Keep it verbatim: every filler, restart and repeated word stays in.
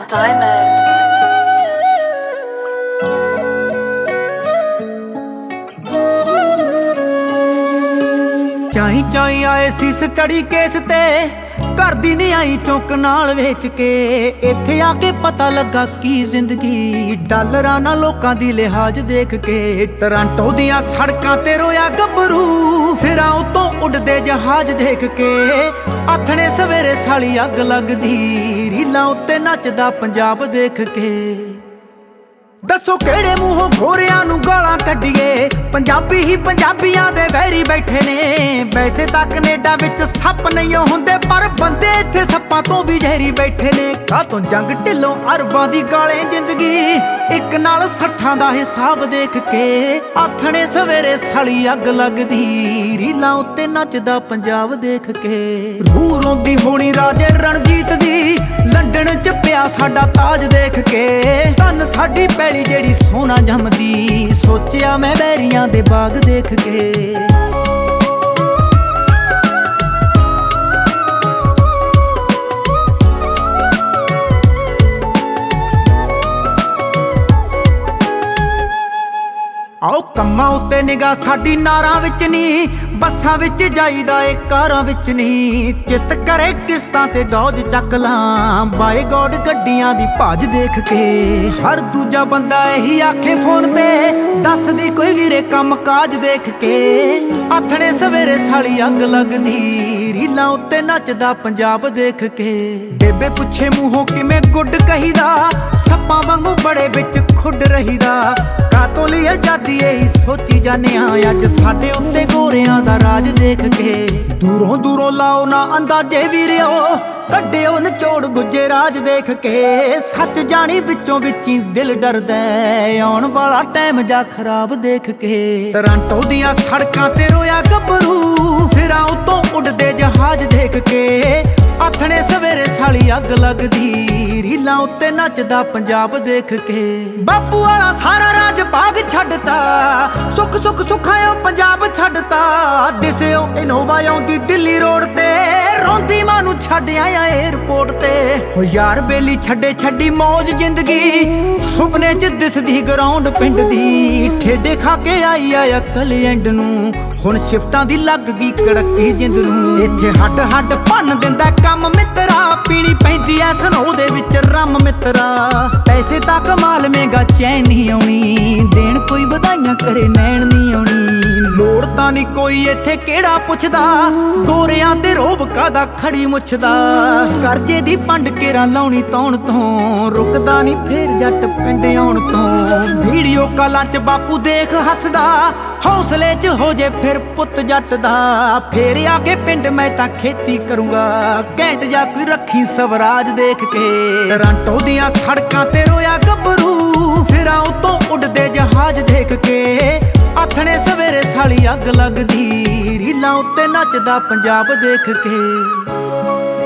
Diamond. ਚਾਈ ਚਾਈ ਆਏ ਸੀ study case ਤੇ ਘਰ ਦੀ ਨਹੀਂ ਆਈ ਚੌਂਕ ਨਾਲ ਵੇਚ ਕੇ। ਇੱਥੇ ਆ ਕੇ ਪਤਾ ਲੱਗਾ ਕੀ ਜ਼ਿੰਦਗੀ ਡਾਲਰਾਂ ਨਾਲ ਲੋਕਾਂ ਦੀ ਲਿਹਾਜ਼ ਦੇਖ ਕੇ। ਟੋਰਾਂਟੋ ਦੀਆਂ ਸੜਕਾਂ ਤੇ ਰੋਇਆ ਗੱਭਰੂ ਸਿਰਾਂ ਉਤੋਂ ਉੱਡਦੇ ਜਹਾਜ਼ ਦੇਖ ਕੇ। ਆਥਣੇ ਸਵੇਰੇ ਸਾਲੀ ਅੱਗ ਲੱਗਦੀ ਰੀਲਾਂ ਉੱਤੇ ਨੱਚਦਾ ਪੰਜਾਬ ਦੇਖ ਕੇ। ਦੱਸੋ ਕਿਹੜੇ ਮੂੰਹੋਂ ਗੋਰਿਆਂ ਨੂੰ ਗਾਲਾਂ ਕੱਢੀਏ, ਪੰਜਾਬੀ ਹੀ ਪੰਜਾਬੀਆਂ ਦੇ ਵੈਰੀ ਬੈਠੇ ਨੇ। ਵੈਸੇ ਤਾਂ ਕੈਨੇਡਾ ਵਿੱਚ ਸੱਪ ਨਹੀਂ ਹੁੰਦੇ ਪਰ ਬੰਦੇ ਇੱਥੇ ਸੱਪਾਂ ਤੋਂ ਵੀ ਜ਼ਹਿਰੀ ਬੈਠੇ ਨੇ। ਕਾਹਤੋਂ ਜੰਗ ਢਿੱਲੋਂ ਅਰਬਾਂ ਦੀ ਗਾਲੇ ਜ਼ਿੰਦਗੀ ਇੱਕ ਨਾਲ ਸੱਠਾਂ ਦਾ ਹਿਸਾਬ ਦੇਖ ਕੇ। ਆਥਣੇ ਸਵੇਰੇ ਸਾਲੀ ਅੱਗ ਲੱਗਦੀ ਰੀਲਾਂ ਉੱਤੇ ਨੱਚਦਾ ਪੰਜਾਬ ਦੇਖ ਕੇ। ਰੂਹ ਰੋਂਦੀ ਹੋਣੀ ਰਾਜੇ ਰਣਜੀਤ ਦੀ ਲੰਡਨ ਚ ਪਿਆ ਸਾਡਾ ਤਾਜ ਦੇਖ ਕੇ। ਧੰਨ ਸਾਡੀ ਪੈਲੀ ਜਿਹੜੀ ਸੋਨਾ ਜੰਮਦੀ ਸੋਚਿਆ ਮੈਂ ਬੈਰੀਆਂ ਦੇ ਬਾਗ ਦੇਖ ਕੇ। ਆਓ ਕੰਮਾਂ ਉੱਤੇ ਨਿਗਾਹ ਸਾਡੀ ਨਾਰਾਂ ਵਿੱਚ ਨੀ, ਬੱਸਾਂ ਵਿੱਚ ਜਾਈਦਾ ਏ ਕਾਰਾਂ ਵਿੱਚ ਨੀ। ਚਿੱਤ ਕਰੇ ਕਿਸ਼ਤਾਂ ਤੇ ਡੋਜ ਚੱਕ ਲਾਂ ਬਾਏ ਗੋਡ ਗੱਡੀਆਂ ਦੀ ਭਾਜ ਦੇਖ ਕੇ। ਹਰ ਦੂਜਾ ਬੰਦਾ ਇਹੀ ਆਖੇ ਫੋਨ ਤੇ ਦੱਸਦੀ ਕੋਈ ਵੀਰੇ ਕੰਮ ਕਾਜ ਦੇਖ ਕੇ। ਆਥਣੇ ਸਵੇਰੇ ਸਾਲੀ ਅੱਗ ਲੱਗਦੀ ਰੀਲਾਂ ਉੱਤੇ ਨੱਚਦਾ ਪੰਜਾਬ ਦੇਖ ਕੇ। ਬੇਬੇ ਪੁੱਛੇ ਮੂੰਹੋਂ ਕਿਵੇਂ ਗੁੱਡ ਕਹੀਦਾ ਸੱਪਾਂ ਵਾਂਗੂ ਬੜੇ ਵਿੱਚ ਖੁੱਡ ਰਹੀਦਾ। ਕਾਤੋਂ ਲਈ ਆਜ਼ਾਦੀ ਇਹੀ ਸੋਚੀ ਜਾਂਦੇ ਆ ਅੱਜ ਸਾਡੇ ਉੱਤੇ ਗੋਰਿਆਂ ਦਾ ਰਾਜ ਦੇਖ ਕੇ। ਦੂਰੋਂ ਦੂਰੋਂ ਲਾਓ ਨਾ ਅੰਦਾਜ਼ੇ ਵੀਰਿਓ ਕੱਢਿਓ ਨਿਚੋੜ ਗੁੱਜੇ ਰਾਜ ਦੇਖ ਕੇ। ਸੱਚ ਜਾਣੀ ਵਿੱਚੋਂ ਵਿੱਚੀ ਦਿਲ ਡਰਦਾ ਆਉਣ ਵਾਲਾ ਟਾਈਮ ਜਾ ਖਰਾਬ ਦੇਖ ਕੇ। ਟੋਰਾਂਟੋ ਦੀਆਂ ਸੜਕਾਂ ਤੇ ਰੋਇਆ ਗੱਭਰੂ ਸਿਰਾਂ ਉਤੋਂ ਉੱਡਦੇ ਜਹਾਜ਼ ਦੇਖ ਕੇ। ਆਥਣੇ ਸਵੇਰੇ ਸਾਲੀ ਅੱਗ ਲੱਗਦੀ ਰੀਲਾਂ ਉੱਤੇ ਨੱਚਦਾ ਪੰਜਾਬ ਦੇਖ ਕੇ। ਬਾਪੂ ਵਾਲਾ ਸਾਰਾ ਰਾਜ ਬਾਗ ਛੱਡਤਾ ਸੁੱਖ ਸੁੱਖ ਸੁੱਖਾਇਓ ਪੰਜਾਬ ਛੱਡਤਾ। ਦਿਸਿਓ ਇਨੋਵਾ ਆਉਂਦੀ ਦਿੱਲੀ ਰੋਡ ਤੇ ਰੋਂਦੀ ਮਾਂ ਨੂੰ ਛੱਡ ਆਇਆ ਏਅਰਪੋਰਟ ਤੇ। ਹੋ ਯਾਰ ਬੇਲੀ ਛੱਡੇ ਛੱਡੀ ਮੌਜ ਜ਼ਿੰਦਗੀ ਸੁਪਨੇ ਚ ਦਿਸਦੀ ਗਰਾਊਂਡ ਪਿੰਡ ਦੀ। ਠੇਡੇ ਖਾ ਕੇ ਆਈ ਆ ਅਕਲ ਐਂਡ ਨੂੰ ਹੁਣ ਸ਼ਿਫਟਾਂ ਦੀ ਲੱਗ ਗਈ ਕੜਕੀ ਜਿੰਦ ਨੂੰ। ਇੱਥੇ ਹੱਡ ਹੱਡ ਭੰਨ ਦਿੰਦਾ ਕੰਮ ਮਿੱਤਰਾ ਪੀਣੀ ਪੈਂਦੀ ਐ ਸਨੋ ਦੇ ਵਿੱਚ ਰੰਮ ਮਿੱਤਰਾ। ਪੈਸੇ ਤਾਂ ਕਮਾ ਲਵੇਂਗਾ ਚੈਨ ਨਹੀਂ ਆਉਣੀ ਦੇਣ ਕੋਈ ਵਧਾਈਆਂ ਕਰੇ ਨੈਣ ਨਹੀਂ ਆਉਣੀ। ਲੋੜ ਤਾਂ ਨਹੀਂ ਕੋਈ ਇੱਥੇ ਕਿਹੜਾ ਪੁੱਛਦਾ ਗੋਰਿਆਂ ਤੇ ਰੋਬ ਕਾਦਾ ਖੜੀ ਮੁੱਛਦਾ। ਕਰਜ਼ੇ ਦੀ ਪੰਡ ਕੇਰਾ ਲਾਉਣੀ ਤੌਣ ਤੋਂ ਰੁਕਦਾ ਨਹੀਂ ਫੇਰ ਜੱਟ ਪਿੰਡ ਆਉਣ ਤੋਂ। ਵੀਡੀਓ ਕਾਲਾਂ ਚ ਬਾਪੂ ਦੇਖ ਹੱਸਦਾ ਹੌਸਲੇ ਚ ਹੋ ਜੇ ਫਿਰ ਪੁੱਤ ਜੱਟ ਦਾ। ਫੇਰ ਆ ਕੇ ਪਿੰਡ ਮੈਂ ਤਾਂ ਖੇਤੀ ਕਰੂੰਗਾ ਘੈਂਟ ਜਾ ਕੋਈ ਰੱਖੀ ਸਵਰਾਜ ਦੇਖ ਕੇ। ਟੋਰਾਂਟੋ ਦੀਆਂ ਸੜਕਾਂ ਤੇ ਰੋਇਆ ਗੱਭਰੂ ਸਿਰਾਂ ਉਤੋਂ ਉੱਡਦੇ ਜਹਾਜ਼ ਦੇਖ ਕੇ। ਆਥਣੇ ਸਵੇਰੇ ਸਾਲੀ ਅੱਗ ਲੱਗਦੀ ਰੀਲਾਂ ਉੱਤੇ ਨੱਚਦਾ ਪੰਜਾਬ ਦੇਖ ਕੇ।